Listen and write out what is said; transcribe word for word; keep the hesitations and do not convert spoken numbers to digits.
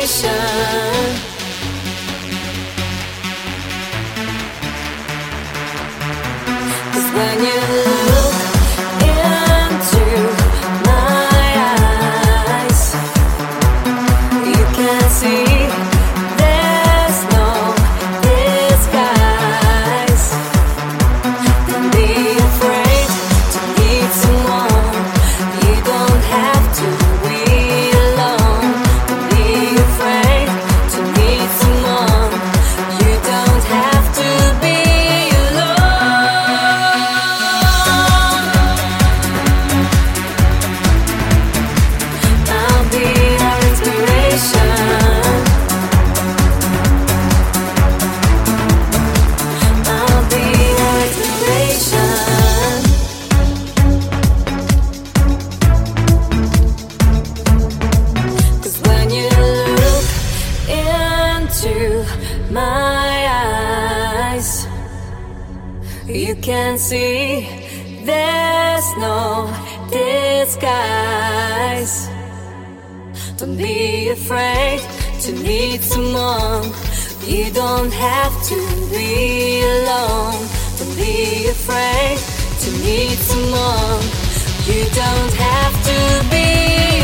inspiration. 'Cause when you look into my eyes, you can see there's no disguise. Don't be afraid to need someone. You don't have to be alone. Don't be afraid to need someone. You don't have to be alone. I'll be your inspiration. I'll be your inspiration. 'Cause when you look into my eyes, you can see there's no disguise. Don't be afraid to need someone. You don't have to be alone. Don't be afraid to need someone. You don't have to be